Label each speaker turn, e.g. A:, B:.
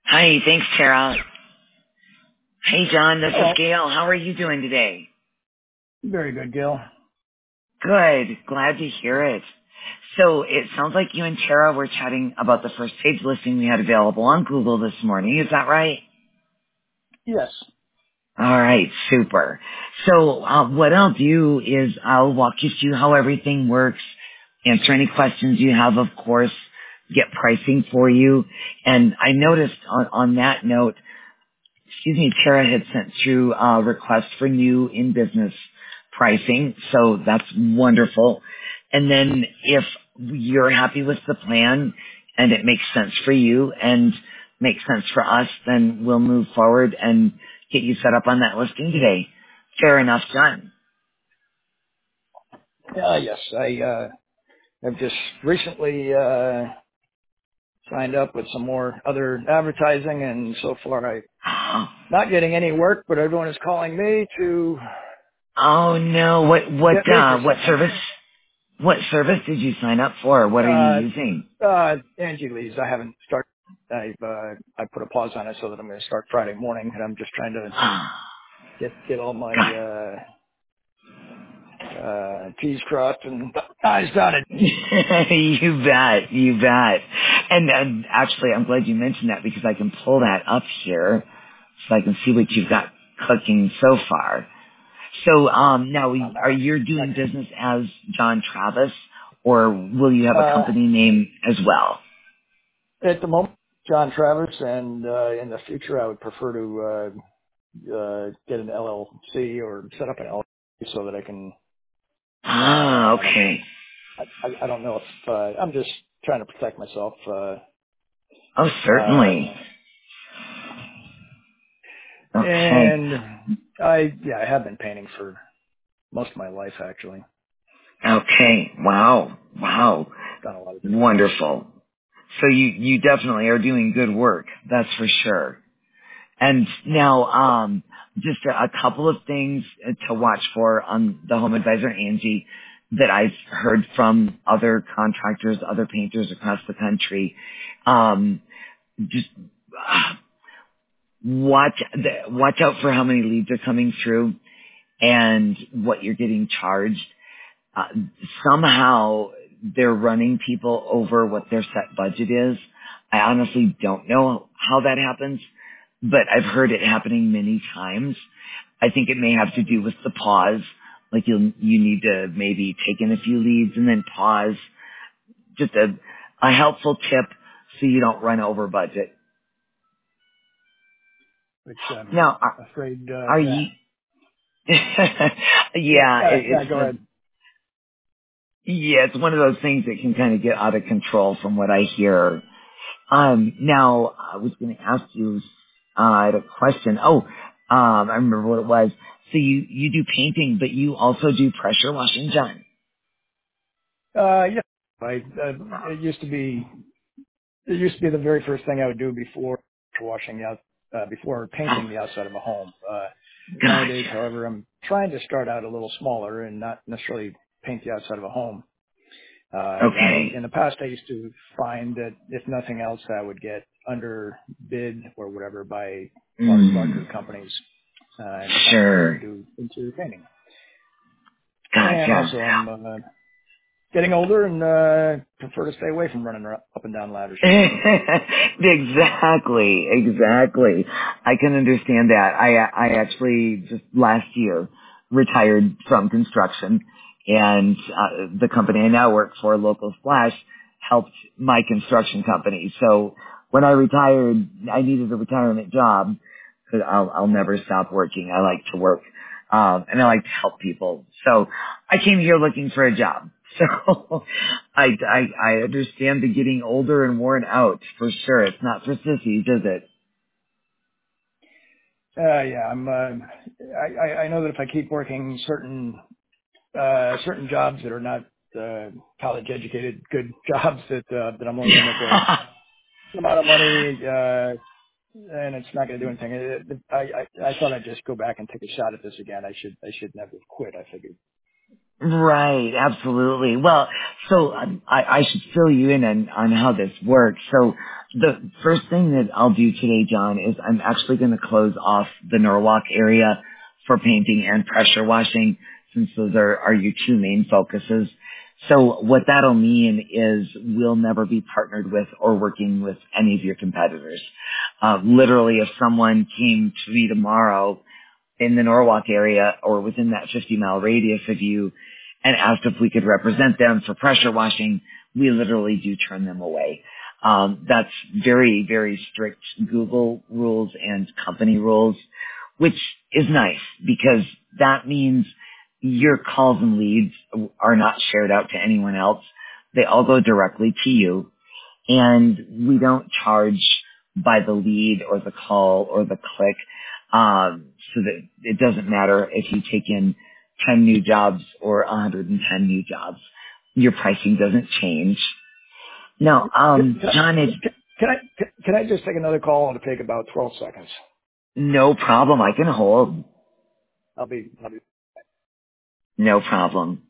A: Hi, thanks, Tara. Hey, John, this is
B: Hello.
A: Gail. How are you doing today?
B: Very good, Gil.
A: Good. Glad to hear it. So it sounds like you and Tara were chatting about the first page listing we had available on Google this morning. Is that right?
B: Yes.
A: All right, super. So what I'll do is I'll walk you through how everything works, answer any questions you have, of course, get pricing for you. And I noticed on that note, Tara had sent through a request for new in-business pricing, so that's wonderful. And then if you're happy with the plan and it makes sense for you and makes sense for us, then we'll move forward and get you set up on that listing today. Fair enough, John.
B: Yes. I have just recently signed up with some more other advertising, and so far I'm not getting any work. But everyone is calling me to
A: Oh no,
B: get me for
A: what
B: something.
A: service did you sign up for? What are you using?
B: Angie Lee's. I haven't started. I put a pause on it so that I'm going to start Friday morning, and I'm just trying to get all my
A: God.
B: T's crossed and I's dotted.
A: You bet, you bet. And actually, I'm glad you mentioned that because I can pull that up here so I can see what you've got cooking so far. So now, are you doing business as John Travis, or will you have a company name as well?
B: At the moment, John Travis, and in the future, I would prefer to get an LLC or set up an LLC so that I can.
A: Ah, okay.
B: I don't know if I'm just trying to protect myself.
A: Oh,
B: Uh,
A: certainly. Okay.
B: and I have been painting for most of my life actually.
A: Okay. Wow. Wow.
B: Done a lot of different things.
A: Wonderful. So you definitely are doing good work. That's for sure. And now, just a couple of things to watch for on the Home Advisor Angie that I've heard from other contractors, other painters across the country. Just watch out for how many leads are coming through and what you're getting charged. Uh, Somehow they're running people over what their set budget is. I honestly don't know how that happens, but I've heard it happening many times. I think it may have to do with the pause. Like you need to maybe take in a few leads and then pause. Just a helpful tip so you don't run over budget.
B: Which I'm
A: Now,
B: afraid.
A: are
B: Yeah.
A: you? Yeah,
B: Yeah. Go ahead.
A: it's one of those things that can kind of get out of control from what I hear. Now I was going to ask you, I had a question. I remember what it was. So you do painting, but you also do pressure washing, John.
B: Yeah. It used to be. It used to be the very first thing I would do before washing out, before
A: Oh,
B: painting the outside of a home. Nowadays,
A: gotcha.
B: however, I'm trying to start out a little smaller and not necessarily paint the outside of a home. In
A: Okay.
B: the past, I used to find that if nothing else, I would get underbid or whatever by larger
A: Mm,
B: companies and come in here and
A: sure.
B: do interior painting. And
A: Gotcha.
B: also, I'm getting older and prefer to stay away from running up and down ladders.
A: Exactly. I can understand that. I actually just last year retired from construction, and the company I now work for, Local Splash, helped my construction company. So when I retired, I needed a retirement job because I'll never stop working. I like to work, and I like to help people. So I came here looking for a job. So I understand the getting older and worn out for sure. It's not for sissies, is it?
B: Yeah, I know that if I keep working certain jobs that are not college educated good jobs, that I'm only going to make a amount of money, and it's not going to do anything. I thought I'd just go back and take a shot at this again. I should never have quit. I figured.
A: Right, absolutely. Well, so I should fill you in on how this works. So the first thing that I'll do today, John, is I'm actually going to close off the Norwalk area for painting and pressure washing, since those are your two main focuses. So what that'll mean is we'll never be partnered with or working with any of your competitors. Literally, if someone came to me tomorrow in the Norwalk area or within that 50-mile radius of you and asked if we could represent them for pressure washing, we literally do turn them away. That's very, very strict Google rules and company rules, which is nice because that means your calls and leads are not shared out to anyone else. They all go directly to you, and we don't charge by the lead or the call or the click, so that it doesn't matter if you take in 10 new jobs or 110 new jobs. Your pricing doesn't change. Now, John, is
B: Can I just take another call? It'll take about 12 seconds.
A: no problem. I can hold.
B: I'll be
A: No problem.